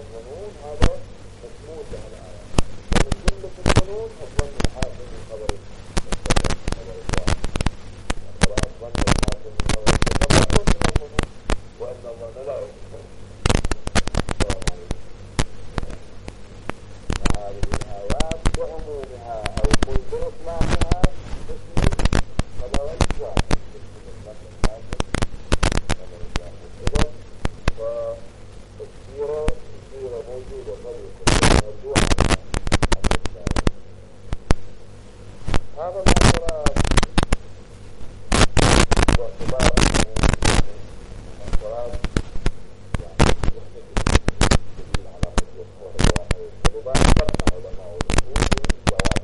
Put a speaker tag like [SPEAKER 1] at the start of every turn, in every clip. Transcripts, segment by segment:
[SPEAKER 1] الظنون هذا مسموح له الآية. ومن جملة الظنون الظن الحاصل من خبر الواحد. الظن الحاصل من خبر الواحد وأن الظن لا يكون. هذه الآيات بعمومها أو قل بإطلاقها تشمل خبر الواحد. فالسيرة موجودة طريقة مرجوعة عن الإسلام. هذا الاعتراض واعتبار اعتراض يحتاج دليل على حجة قول الواحد. فلذلك اخترنا علماء الأصول بالجواب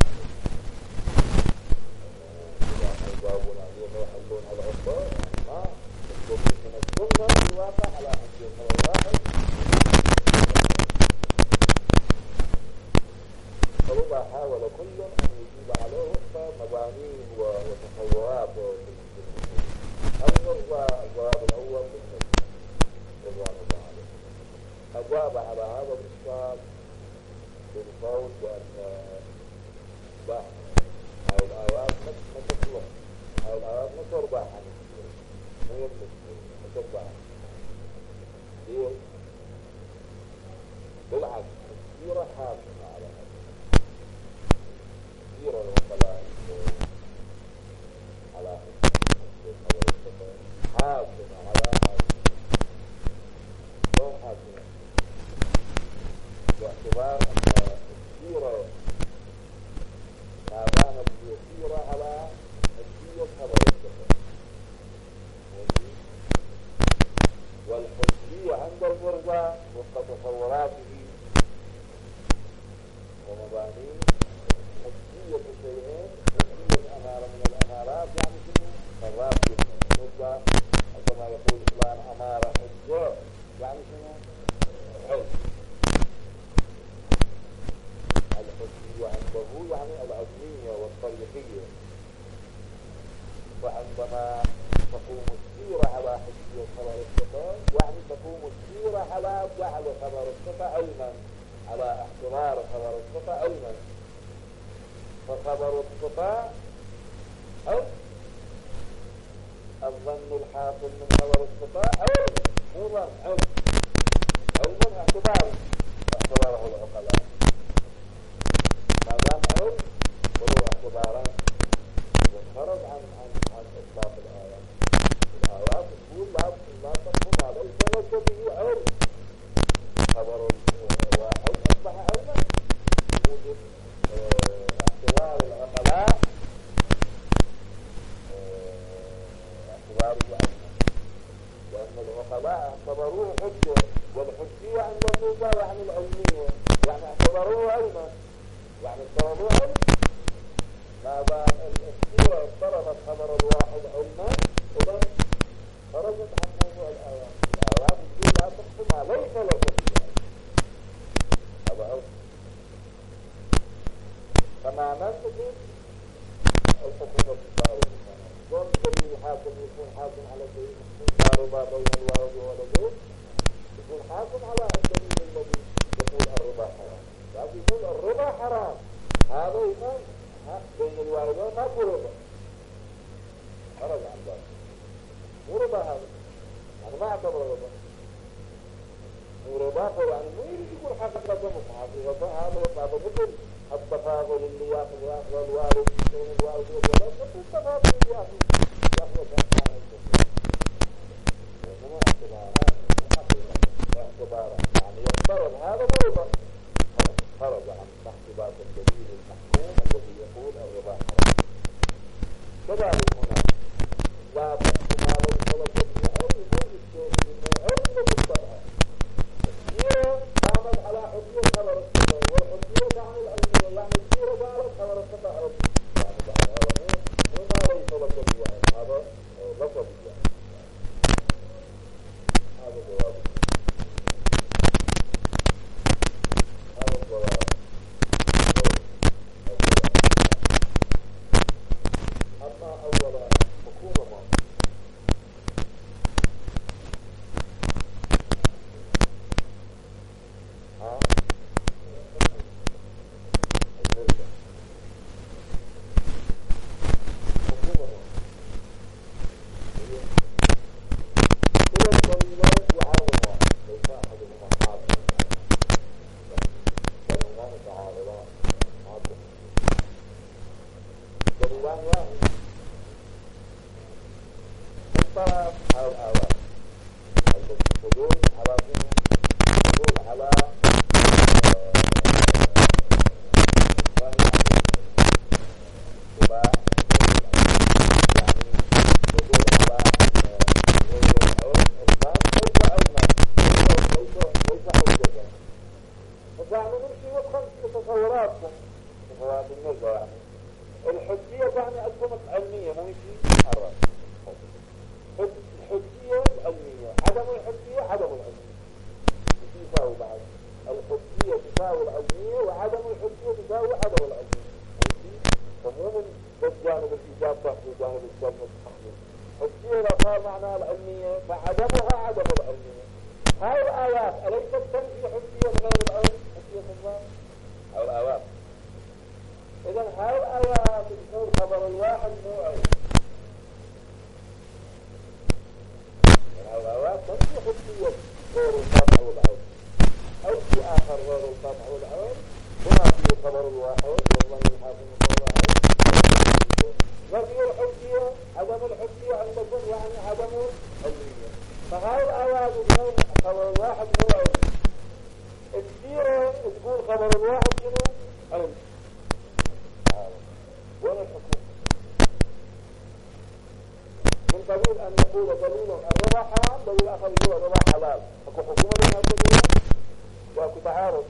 [SPEAKER 1] إذا يجاوبون عليه ما يحلون على العصر ما يطلبون من السنة الواقع على حجة قول الواحد. فلذا حاول كل أن يجيب عليه وفق مبانيه وتصوراته. الجواب الأول بالنسبة رضوان الله عليه أجاب على هذا الإشكال بالقول بأن هاي الآيات ما تطلق، هاي الآيات ما ترضى عن السيرة، ما يملك ما ترضى عن السيرة. بالعكس السيرة حاكمة على هذا. السيرة العقلاء على هذا حاكمة على هذا. لو حاكمة باعتبار أن السيرة ما دامت يسيرة على السيرة خبر السفر، والحجية عند المرجع وفق تصوراته ومبانيه. حجية الشيئين حجية أمارة من الأمارات يعني شنو؟ خراب المرجع عندما يقول فلان أمارة حجة يعني شنو؟ حج. الحجية عنده يعني العلمية والطريقية. وعندما تقوم السيرة على حجية خبر الصفة يعني تقوم السيرة على جعل خبر الصفة علما، على احتضار خبر الصفة علما. فخبر الصفة أو الظن الحاصل من خبر الصفة علم، مو ظن، علم اعتباره العقلاء. ما دام علم وله اعتبارا خرج عن اطلاق الآيات. الآيات تقول لا تقوم عليه فليس به علم. خبر الواحد أصبح علما بوجود اعتبار العقلاء، اعتباره علما، لأن العقلاء اعتبروه حجة، والحجية عند الموضوع يعني العلمية، يعني اعتبروه علما، يعني اعتبروه علم. ما دام السيرة افترضت خبر الواحد علما إذا خرجت عن موضوع الآيات. الآيات تقول لا تحكم عليه فلا تحكم هذا علم. تماما تقول الحكومة تتعرض كون دليل حاكم يكون حاكم على شيء لا رضا بين الوالد وولده، يكون حاكم على الدليل الذي يقول الربا حرام. لكن يقول الربا حرام هذا يكون بين الوالدين ما هو ربا، خرج عن ذلك. مو ربا هذا، يعني ما اعتبر ربا. مو ربا يعني مو يريد يقول حقيقة حقيقة هذا مثل التفاضل اللي ياخذ الوالد بين الوالد والولد، مثل التفاضل اللي ياخذ وما اعتبارات يعني يفترض هذا مو ربا، خرج عن احتباط الدليل المحكوم الذي يقول الربا حرام. كذلك هنا لا تحكم ما ليس لك به علم، يقول الشيء انه علم بالطبع. السيرة تعمل على حجية خبر الصفة، والحجية تعمل علمية، يعني السيرة تعمل خبر الصفة علم، يعني هذا مو ما ليس لك به علم، هذا لفظ يعني. هذا جواب. هذا الجواب. أما أولا حكومة الطرف أو الآواز. الحدود على الحدود على تصورات النزوة يعني. الحجية يعني الكلمة العلمية مو يجي مرة. الحجية العلمية، عدم الحجية عدم العلمية. يساوي بعض. الحجية تساوي العلمية وعدم الحجية تساوي عدم العلمية. فمو من جانب الإيجاب تحت جانب السلب التحليل. الحجية إذا صار معناها العلمية فعدمها عدم العلمية. هاي الآيات أليست تنفي حجية غير العلم؟ حجية الله أو الآيات. إذا هاي الآيات تقول خبر الواحد مو علم. يعني الآيات تنفي حجية غير القطع والعلم. أو في آخر غير القطع والعلم هنا فيه خبر الواحد والله الحاكم خبر الواحد. نفي الحجية عدم الحجية عندكم يعني عدم العلمية. فهاي الآيات تقول خبر الواحد مو علم. السيرة تقول خبر الواحد شنو؟ علم. وين الحكم؟ من قبيل أن يقول دليل الربا حرام دليل آخر يقول الربا حلال. أكو حكومة بين الدليل وأكو تعارض.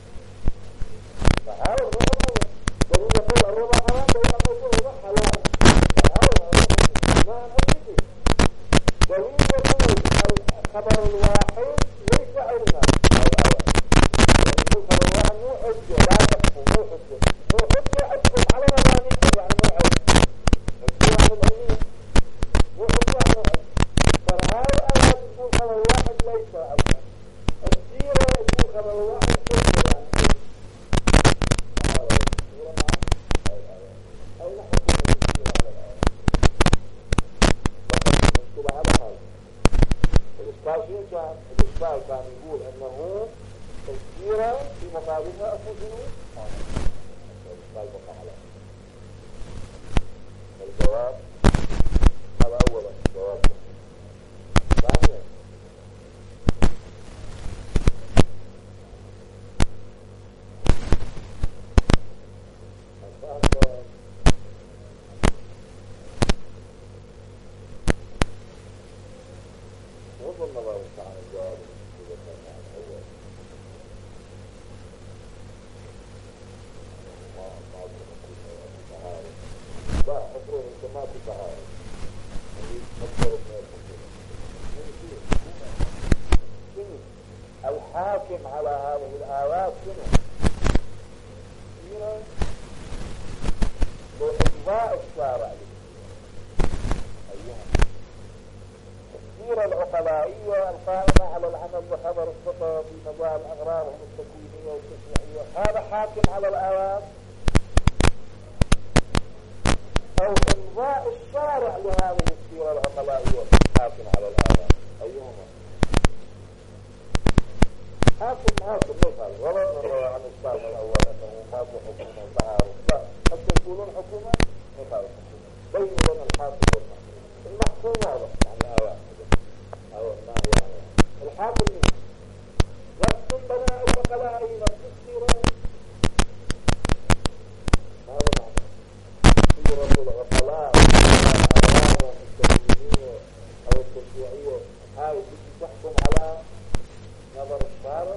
[SPEAKER 1] تعارض دليل يقول الربا حرام دليل آخر يقول الربا حلال. تعارض ما أدري. دليل يقول الخبر الواحد ليس علما أو خبر الواحد مو حجة لا تحكم مو حجة. مو حجة أحكم على مبانيكم يعني مو علم. حجة عن العلمية مو حجة عن العلم. فهاي الآيات تقول خبر الواحد ليس علما. السيرة تقول خبر الواحد حجة يعني السيرة مع الآيات. أين حكم السيرة على الآيات؟ فقط المشكلة على هذا. الإشكال شنو كان؟ الإشكال كان يقول أنه السيرة في مقابلها أكو شنو؟ الإشكال بقى على الجواب. هذا أولا الجواب. ثانيا غض النظر عن الجواب لا حفره انتماء بطهارة الحاكم على هذه الآيات شنو؟ بإجماع الشارع أيها السيرة العقلائية القائمة على العمل بخبر الخطأ في مجال الأغراض التكوينية والتشريعية هذا حاكم على الآيات أو إمضاء الشارع لهذه السيرة العقلائية حاكم على الآيات أيهما؟ حاكم ليس هذا ولا نرى عن الشارع الأول أنه ما في حكومة تعارض لا حتى يقولون حكومة ليس هذا حكومة بين لنا الحاكم والمحكوم. المحكوم واضح عن الآيات أو ما هي الحاكم نفس البناء العقلائي نفس السيرة هذا معنى سيرة العقلاء والأغراض التكوينية أو التشريعية هاي تحكم على نظر الشارع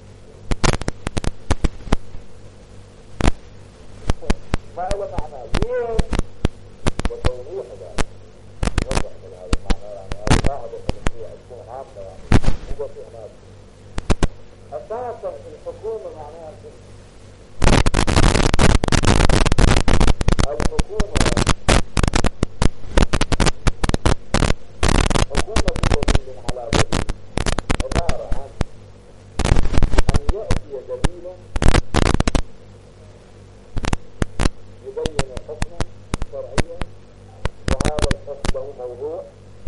[SPEAKER 1] ما له معنى ليه وتوضيح ذلك يوضح هذا المعنى يعني هذا واحد التشريع تكون عامة يعني مو بس إعناد أساسا الحكومة معناها الحكومة دليل على دليل عبارة عن أن يأتي دليل يبين حكما شرعيا وهذا الحكم له موضوع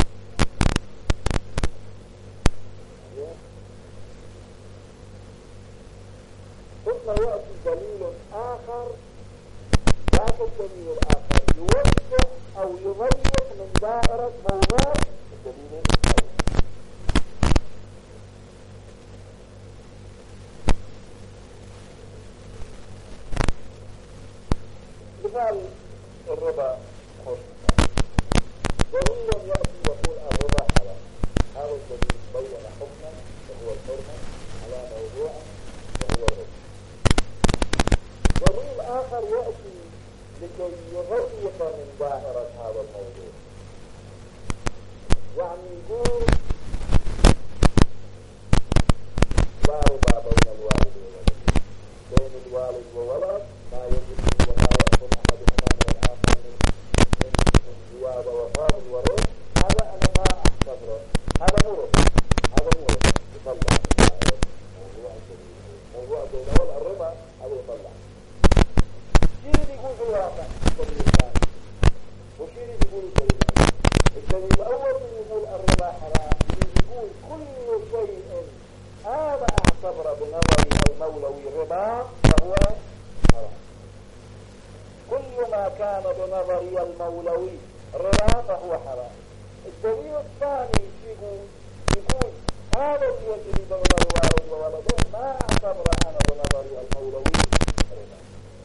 [SPEAKER 1] ثم يأتي دليل آخر ذاك الدليل الآخر يوسع أو يضيق من دائرة موضوع دليل مثال الربا خوش دليل يأتي يقول الربا حرام، هذا الدليل بين حكما وهو الحرمة على موضوع وهو الربا. دليل آخر يأتي لكي يغيق من دائرة هذا الموضوع، يعني يقول لا ربا بين الوالد وولده، بين الوالد وولد ما يجب وما يأخذ أحدهما من الآخر من زيادة وفاضل ورد، هذا أنا ما أعتبره، هذا مو ربا، هذا مو ربا، يطلع موضوع بين الربا هذا يطلع. شيء يقول في الواقع الدليل الثاني، وشيء يقول الدليل الأول يقول الربا حرام، يقول كل شيء هذا اعتبر بنظري المولوي ربا فهو حرام، كل ما كان بنظري المولوي ربا فهو حرام. الدليل الثاني يقول هذا الذي بين الوالد وولده ما اعتبر انا بنظري المولوي ربا،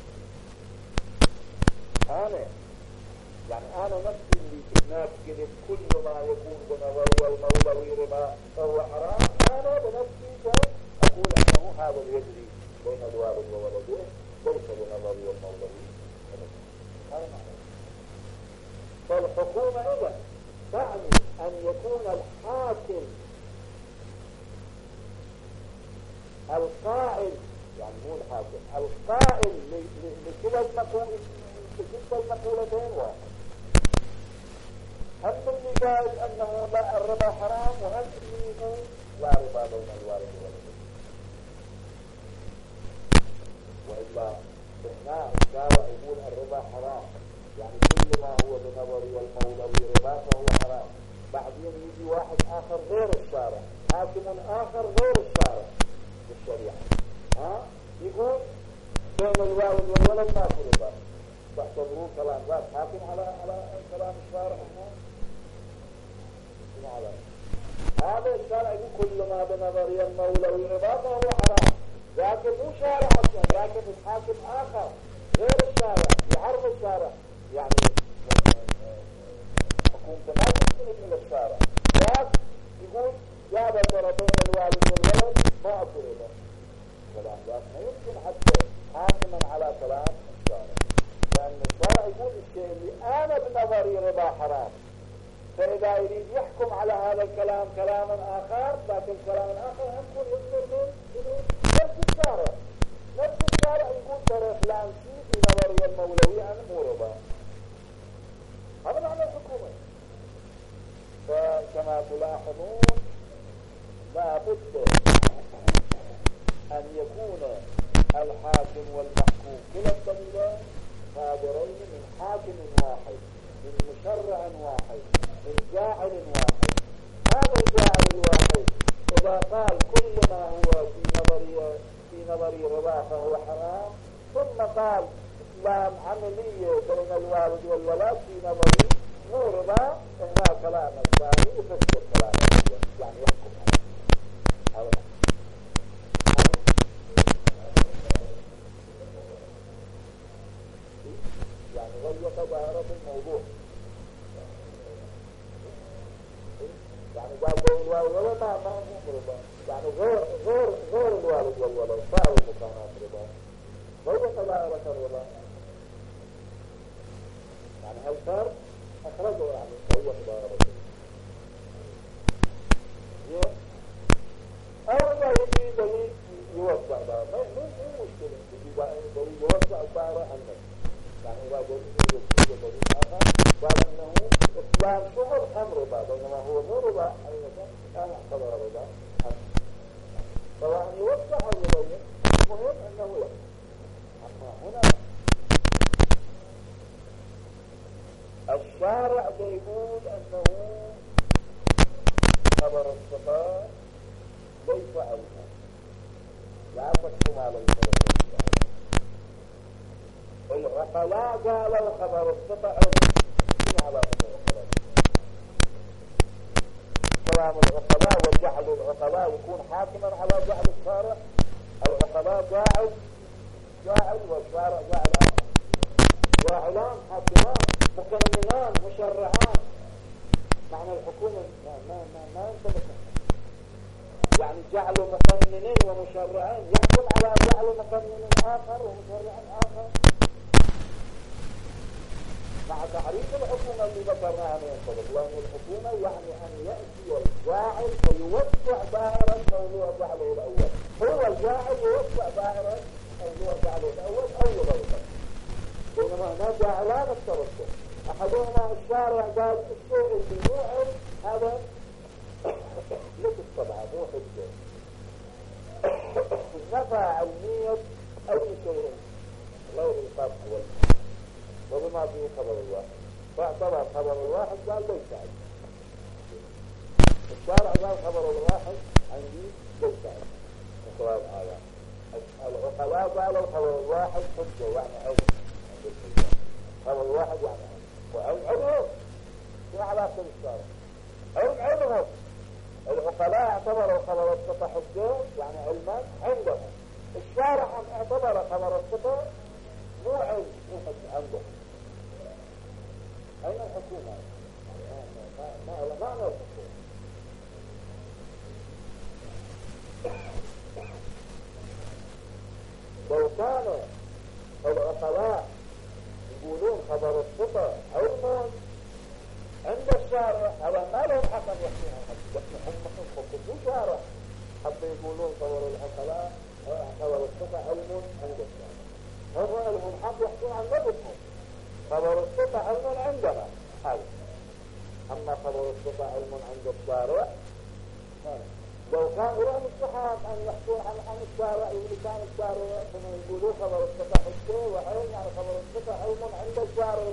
[SPEAKER 1] انا نفسي اللي في الناس قلت كل ما يكون بنظري المولوي ربا فهو حرام، انا بنفسي اقول انه هذا يجري بين الوالد وولده ليس بنظري المولوي ربا. هذا معنى. فالحكومة اذا تعني ان يكون الحاكم القائل، يعني مو الحاكم القائل لكلا المقولتين واحد، هم اللي قال انه لا الربا حرام وهم اللي يقول لا ربا بين الوالد وولده. والا هنا الشارع يقول الربا حرام، يعني كل ما هو بنظري المولوي ربا فهو حرام، بعدين يجي واحد اخر غير الشارع، حاكم اخر غير الشارع بالشريعه يقول بين الوالد والولد ما في ربا، تعتبروه كلام ذات حاكم على كلام الشارع. هذا الشارع يقول كل ما بنظري المولوي ربا فهو حرام، لكن مو شارع اصلا، لكن الحاكم اخر غير الشارع يعرض الشارع، يعني حكومته ما تستند الى الشارع، يقول يا بشر بين الوالد والولد ما اكو ربا. كلام ذات ما يمكن حتى حاكما على كلام الشارع، لان الشارع يقول الشيء اللي انا بنظري ربا حرام، فإذا يريد يحكم على هذا الكلام كلاما آخر، لكن كلام آخر هم يكون يصدر من نفس الشارع، نفس الشارع يقول ترى فلان شيء في نظرية المولوية أنا مو ربا. هذا معنى الحكومة. فكما تلاحظون لا بد أن يكون الحاكم والمحكوم كلا الدليلين صادرين من حاكم واحد، من مشرع واحد، من جاعل واحد. هذا الجاعل الواحد إذا قال كل ما هو في نظري ربا فهو حرام، ثم قال إسلام عملية بين الوالد والولد في نظري مو ربا، هنا كلام الثاني يفسر كلام الثاني، يعني يحكم على هذا. يعني غير ظاهرة الموضوع، يعني قال بين الوالد والولد ما هو ربا، يعني غير الوالد والولد صاروا مكانات ربا، غير ظاهرة الربا. يعني هالفرق أخرجه، يعني غير ظاهرة أولا يجي دليل يوسع ظاهرة، مو مشكلة دليل يوسع الظاهرة عنك. يعني إذا دليل آخر قال أنه إسلام شهر أم ربا، بينما هو غير ربا حقيقة كان يعتبر ربا، سواء يوسع أو يبين، المهم أنه يوسع. أما هنا الشارع يقول أنه خبر الصفات ليس علما، لا تكتم عليه العقلاء قالوا خبر الصفة علم على خبر الصفات. كلام العقلاء وجعل العقلاء يكون حاكما على جعل الشارع. العقلاء جاعل والشارع جاعل آخر، جاعلان حاكمان مقننان مشرعان. معنى الحكومة ما ينطبق، يعني جعل مقننين ومشرعين يحكم على جعل مقنن آخر ومشرع آخر. مع تعريف الحكومة اللي ذكرناها ما ينطبق، لأن الحكومة يعني أن يأتي الجاعل فيوسع دائرة موضوع جعله الأول. هو الجاعل يوسع دائرة موضوع جعله الأول أو يغيره. بينما هنا جاعلان الترتب، أحدهما الشارع قال الشيء الموعد هذا لك طبعا مو حجة، نفى علمية أي شيء غير القطع والمعنى وبما فيه خبر الواحد، فاعتبر خبر الواحد قال ليس عندي. الشارع قال خبر الواحد عندي ليس عندي. مثال هذا العقلاء قالوا خبر الواحد حجة يعني علم، خبر الواحد يعني علم، وعلم علم شو علاقة بالشارع؟ علم العقلاء اعتبروا خبر الصفة حجة يعني علما عندهم. الشارع اعتبر خبر الصفة مو علم مو حجة عندهم. أين الحكومة؟ ما أنا الحكومة. لو كان العقلاء يقولون خبر الصفة علم عند الشارع هذا ما لهم حق أن يحكمون حتى هم خطبوا شارع حتى يقولون خبر العقلاء خبر الصفة علم عند الشارع. هم لهم حق يحكمون عن نفسهم. خبر الصفة علم عندنا هذا، أما خبر الصفة علم عند الشارع لو كان لهم الصحاب أن يحكون عن الشارع اللي كان الشارع ثم يقولوا خبر الصفة حجة وعلم يعني خبر الصفة علم عند الشارع.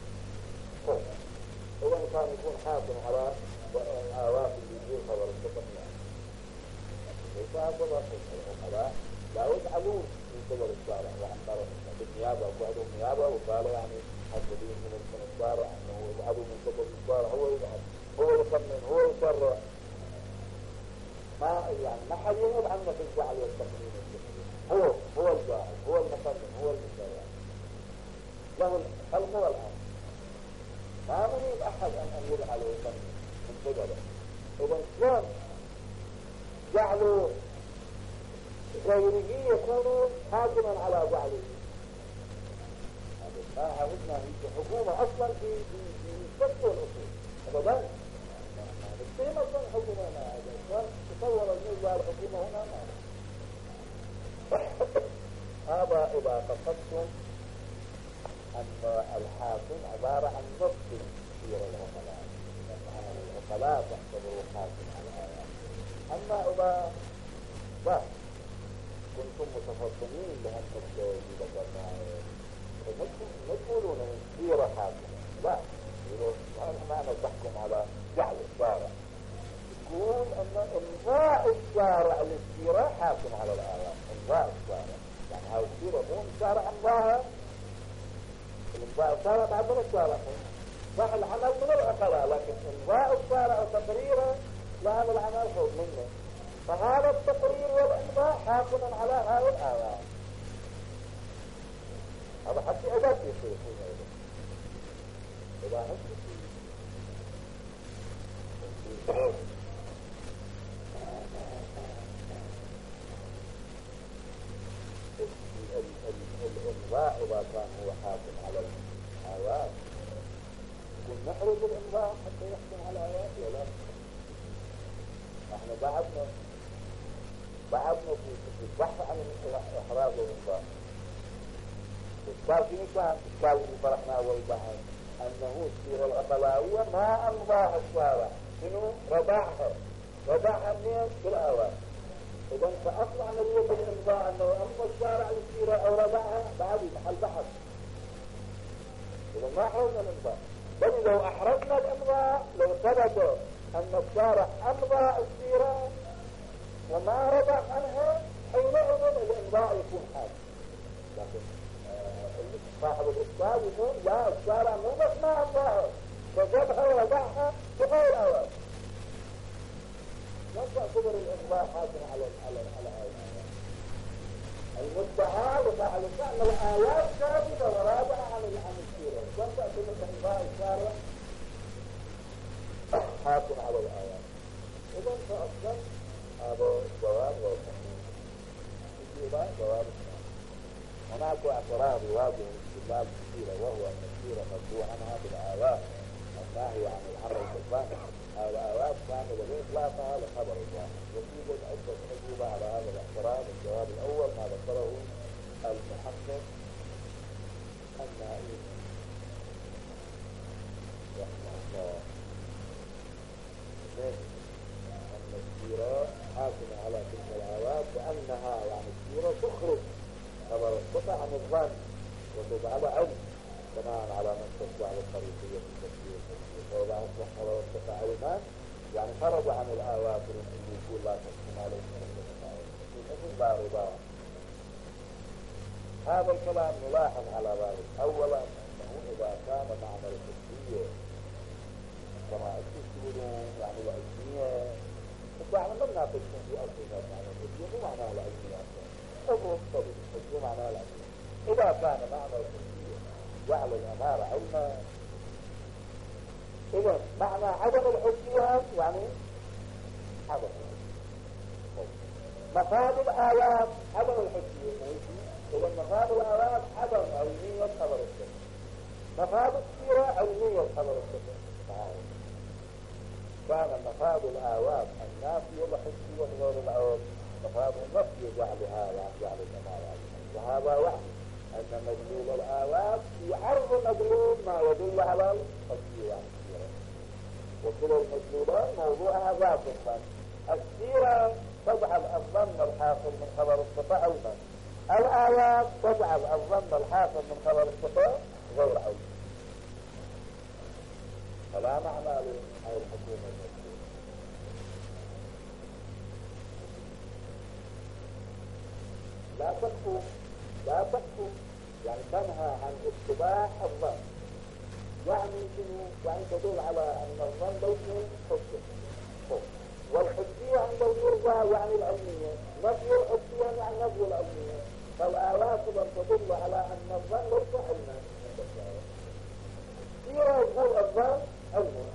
[SPEAKER 1] هو كان يكون حاكم على الآواف اللي يقول خبر الصفة يعني ليس هذا العقلاء لا يجعلون من قبل الشارع وعن بالنيابة وبعدهم نيابة وقال يعني حسبين من الشارع أنه يجعلوا من قبل الشارع هو يقنن هو يشرع. ما يعني ما حد يقول عنه في الجعل والتقنين هو الجاعل هو المقنن هو المشرع له الخلق والأمر. ما أريد أحد أن يجعل ويقنن من قبله. إذا شلون جعلوا غيره يكونوا حاكما على جعله؟ ما عرفنا في حكومة أصلا في سبت الأصول أبدا السيما أصلا حكومة ما هذا تصور النزاع الحكومة هنا ما هذا إذا قصدتم أن الحاكم عبارة عن نص كثير العقلاء العقلاء تحتضر حاكم على الآيات. أما إذا كنتم متفضلين بهم الشيء ذكرنا ما تقولون سيرة حاكمة لا يقولون ما نتحكم على جعل الشارع. تقول أن إمضاء الشارع للسيرة حاكم على الآيات. إمضاء الشارع يعني هذه السيرة مو الشارع أمضاها. إمضاء الشارع بعد الشارع صح العمل من العقلاء لكن إمضاء الشارع وتقريره لهذا العمل فوق منه. فهذا التقرير والإمضاء حاكم على هذه الآيات. هذا حتى أداة يصير إذا حتى الإمضاء إذا كان هو حاكم على الآيات يكون نحرز الإمضاء حتى يحكم على الآيات ولا احنا بعدنا في البحث عن إحراز الإمضاء. الإشكال في كان الإشكال اللي طرحناه أول بحث أنه السيرة العقلاوية ما أمضاها الشارع إنه رضعها منين في الآوان. إذا فأصل عملية الإمضاء أنه أمضى الشارع للسيرة أو رضعها بعد محل بحث. إذا ما أحرزنا الإمضاء بل لو أحرزنا الإمضاء لو ثبت أن الشارع أمضى السيرة وما رضع عنها حينئذ الإمضاء يكون حاكم. لكن صاحب الإشكال يقول لا الشارع مو بس ما أمضاها فجابها ورضعها بغير أوان. تعتبر الإمضاء حاكم على الآيات. المدعى وفعل فعل الآيات ثابتة وراجعة عن السيرة. كم تعتبر إمضاء الشارع حاكم على الآيات؟ إذن فأصلا هذا الجواب والتحقيق. الجواب جواب هناك اعتراض يواجه الاستدلال بالسيرة، وهو أن السيرة مطبوع عنها بالآيات الناهية عن الأمر الكفاني. الآيات كاملة بإطلاقها لخبر الله. وتوجد عدة أجوبة على هذا الاعتراض. الجواب الأول ما ذكره المحقق النائي رحمه الله أن السيرة حاكمة على تلك الآيات بأنها يعني السيرة تخرج خبر القطع عن الظن وتجعل علم بناء على من تتبع الطريقية في التفسير. فإذا أصبح خبر القطع علما يعني خرج عن الآيات اللي يقول لا تحكم عليه مثل لا رضا. هذا الكلام نلاحظ على ذلك. أولا أنه إذا كان معنى الحسية كما تقولون يعني العلمية، يعني ما بناقشهم في أصل معنى الحسية مو معناها العلمية أصلا. مو معناها العلمية. إذا كان معنى الحسية جعل الأمارة علما، إذا معنى عدم الحسية يعني عدم مفاد الآيات عدم الحسية. إذا مفاد الآيات عدم علمية خبر السنة، مفاد السيرة علمية خبر السنة. كان مفاد الآيات النافية والحسية غير العود، مفاد النفي جعلها يعني جعل الأمارة. وهذا يعني أن مدلول الآيات يعرض مدلول ما يدل على الحسية يعني السيرة. وكل المدلولات موضوعها ذات الظن. السيرة تجعل الظن الحاصل من خبر الصفة علما، الآيات تجعل الظن الحاصل من خبر الصفة غير علم. فلا معنى لهذه الحكومة المذكورة. لا تكفو يعني تنهى عن اتباع الظن. يعني شنو؟ يعني تدل على أن الظن ليس حجة، والحجية عند المرضى يعني العلمية. نفي الحجية يعني نفي العلمية. فالآيات تدل على أن الظن ليس علما. سيرة يقول الظن علما.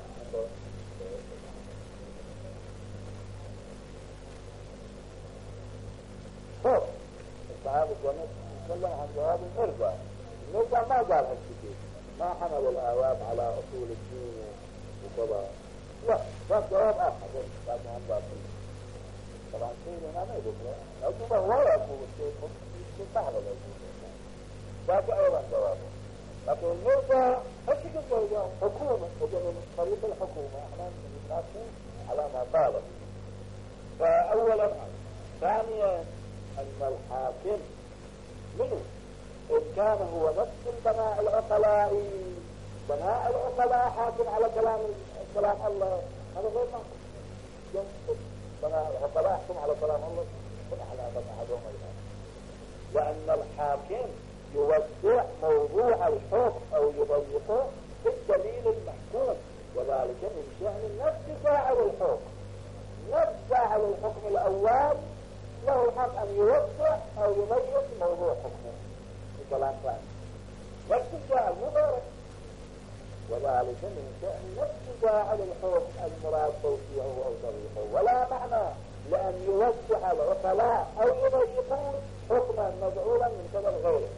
[SPEAKER 1] طب الصحابة نتكلم عن جواب الإرجاء. الإرجاء ما قال هالشيء، ما حمل الآيات على أصول الدين وكذا. لا، ده جواب آخر. بعد عن باطل. طبعا شيء أنا ما يقول له. أجوبة هو يقول شيء مستحيل يقول. ده أيضا جوابه. لكن الإرجاء إيش يقول حكومة؟ وجد من طريق الحكومة. إحنا بنتناقش على ما قاله. فأولا، ثانيا أن الحاكم منه إن كان هو نفس البناء العقلاء. بناء العقلاء حاكم على كلام الله. هذا غير معقول. بناء العقلاء حاكم على كلام الله كن على بعضهم الآن. وأن الحاكم يوسع موضوع الحكم أو يضيقه بالدليل المحكوم، وذلك من شأن نفس فاعل الحكم. نفس فاعل الحكم الأول له الحق أن يوسع أو يضيق موضوع حكمه بكلام ثاني. نفس الفاعل مبارك، وذلك من شأن نفس فاعل الحكم المراد توسيعه أو تضييقه. ولا معنى لأن يوسع العقلاء أو يضيقون حكما مجعولا من قبل غيره.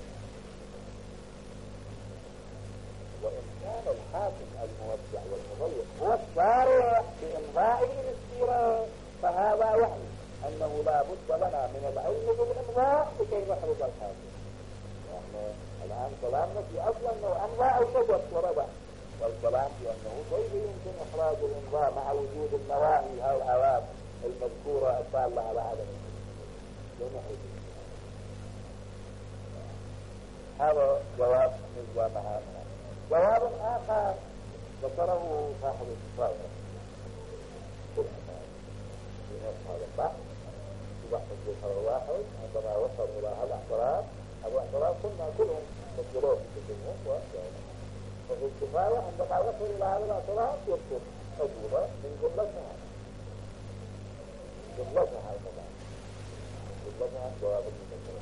[SPEAKER 1] وإن كان الحاكم الموسع والمضيق هو الشارع بإمضائه للسيرة، فهذا يعني أنه لا بد لنا من العلم بالإمضاء لكي نحرز الحاكم. يعني الآن كلامنا في أصل أنه أمضاء أو شجر وربع، والكلام في أنه كيف يمكن إخراج الإمضاء مع وجود النواهي أو الأوامر المذكورة الدالة على عدم الحكم. هذا جواب من جامعة. جواب آخر ذكره صاحب الكفاية في نفس هذا البحث، في بحث الجوهر الواحد. عندما وصل إلى هذا الاعتراف، هذا الاعتراف كنا كلهم مجرور في الجمهور وأشياء. وفي الكفاية عندما وصل إلى هذا الاعتراف يذكر أجوبة من جملتها. جملتها طبعا جملتها جواب المذكر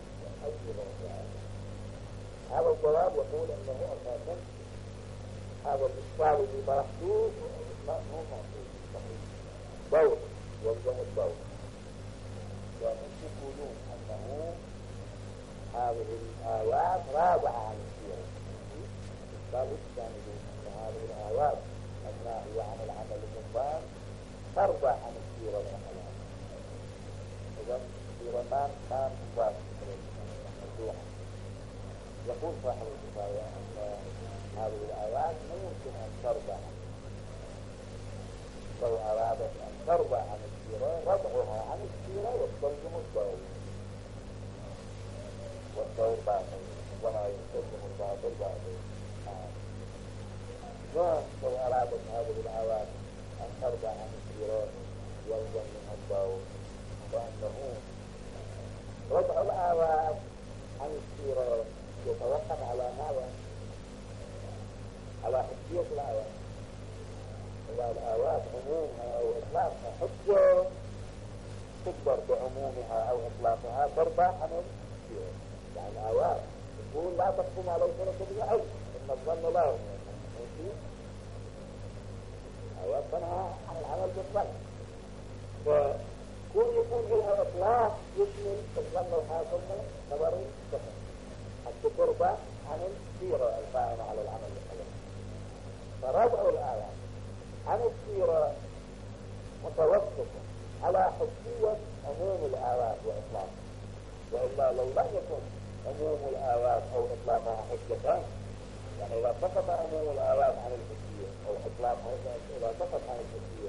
[SPEAKER 1] هذا الجواب يقول انه اساسا هذا الاشكال اللي طرحتوه لا مو معقول صحيح ضوء يلزم الضوء ومن تقولون انه هذه الايات رابعه عن السيره الثالث كان يقول ان هذه الايات الناهيه عن العمل بالظاهر ترضى عن السيره والحياه اذا السيره ما مضاف مرجوحه يقول صاحب الكفايه ان هذه الآيات لا يمكن أن ترضى لو أرادت أن ترضى عن السيرة رضعها عن السيرة يستلزم الضوء والضوء باطل ولا يستلزم الباطل باطل لو أرادت هذه الآيات أن ترضى عن السيرة يلزم منها الضوء وأنه رضع الآيات عن السيرة يتوقف على ماذا؟ على حجية الآيات إذا الآيات عمومها أو إطلاقها حجة تكبر بعمومها أو إطلاقها ترضى عن السيرة يعني الآيات تقول لا تحكم على سنة بالعلم إن الظن لا يؤمن الآيات تنهى عن العمل بالظن فكون يكون لها إطلاق يشمل الظن الحاكم خبري صحيح حتى ترضى عن السيرة القائمة على العمل بالظن فرضع الآيات عن السيرة متوسطة على حجية عموم الآيات وإطلاقها وإلا لو لم يكن عموم الآيات أو إطلاقها حجتان يعني إذا سقط عموم الآيات عن الحجية أو إطلاقها إذا سقط عن الحجية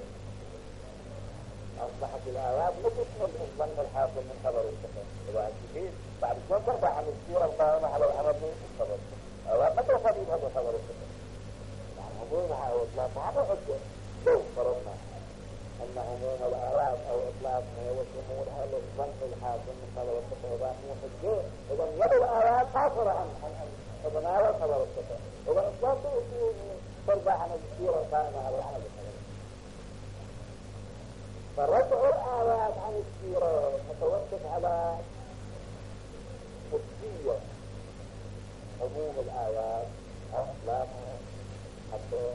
[SPEAKER 1] أصبحت الآيات لا تشمل الظن الحاصل من خبر السفر إذا أنت بعد شوي ترضى عن السيرة القائمة على العمل بالخبر الآيات ما ترضى بهذا خبر السفر عمومها أو إطلاقها ما حجة لو فرضنا أن عموم الآيات أو إطلاقها وشمولها للظن الحاكم من خبر السفر مو حجة إذا يد الآيات قاصرة عن إذا هذا خبر السفر إذا إطلاقه ترضى عن السيرة القائمة على العمل بالخبر فرفع الآيات عن السيرة متوقف على حجية عموم الآيات أو إطلاقها حتى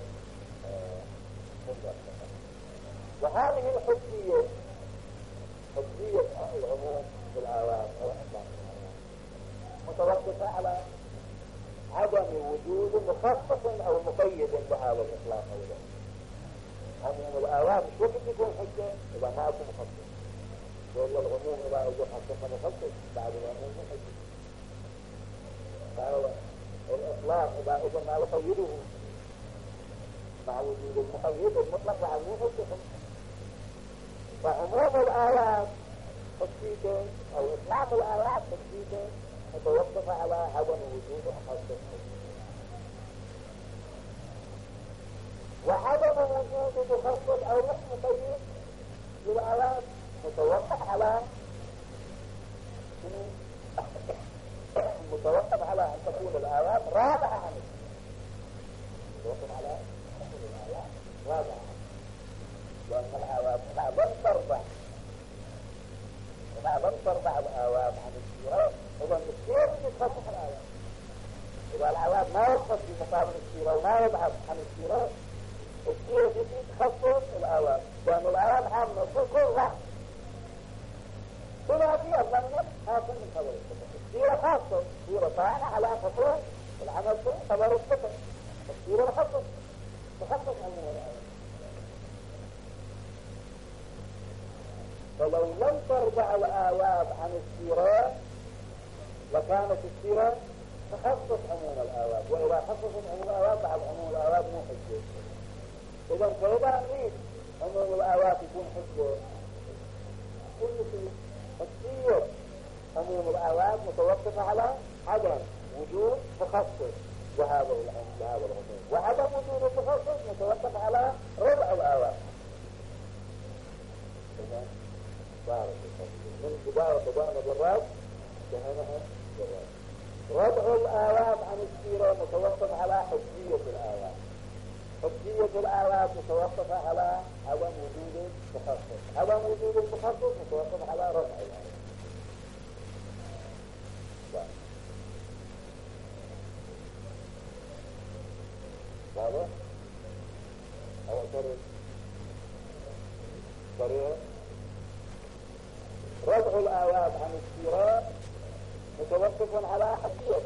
[SPEAKER 1] وهذه الحجية حجية العموم بالآيات أو إطلاق الآيات متوقفة على عدم وجود مخصص أو مقيد بهذا الإطلاق أو ذلك عموم الآيات مش وقت يكون حجة إذا ما أكون مخصص وإلا العموم إذا أكون حقيقة مخصص بعد العموم حجة فهو الإطلاق إذا أكون ما يقيده مع وجود المقيد المطلق وعموم حجة فعموم الآيات حجيته أو إطلاق الآيات حجيته متوقف على عدم وجود مخصص وعدم وجود مخصص أو نحن مقيد للآيات متوقف على أن تكون الآيات رابعة عنه متوقف على أن تكون الآيات رابعة عنه لأن الآيات لم ترضع الآيات عن السيرة إذا السيرة يتخصص الآيات إذا الآيات ما يخصص بمقابل السيرة وما يبعث عن السيرة السيرة يجب تخصص الآيات لأن الآيات عامة كل واحد ثلاثية الظن حاصل من خبر السفر السيرة خاصة السيرة طاعنة على خصوص العمل في خبر السفر السيرة تخصص عموم الآيات فلو لم ترضع الآيات عن السيرة لكانت السيرة تخصص عموم الآيات وإذا خصصت عموم الآيات بعد عموم الآيات مو حجة إذا فإذا نريد عموم الآيات يكون حجة كل شيء حجية عموم الآيات متوقفة على عدم وجود تخصص وهذا العموم وعدم وجود التخصص متوقف على رضع الآيات من بداية بدأنا بالرد جهنها بالرد رضع الآيات عن السيرة متوقف على حجية الآيات حجية الآيات متوقفة على عدم وجود المخصص، عدم وجود المخصص متوقف على رفع الآيات. واضح؟ أو طريقة رفع الآيات عن السيرات متوقف على حجية